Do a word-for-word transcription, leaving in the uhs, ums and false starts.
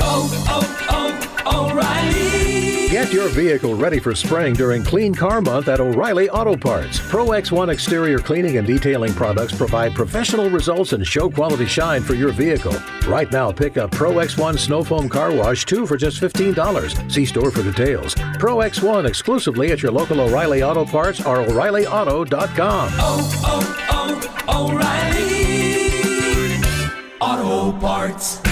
oh, oh, O'Reilly. Get your vehicle ready for spring during Clean Car Month at O'Reilly Auto Parts. Pro X one exterior cleaning and detailing products provide professional results and show quality shine for your vehicle. Right now, pick up Pro X one Snow Foam Car Wash two for just fifteen dollars. See store for details. Pro X one exclusively at your local O'Reilly Auto Parts or O'Reilly Auto dot com. Oh, oh, oh, O'Reilly Auto Parts.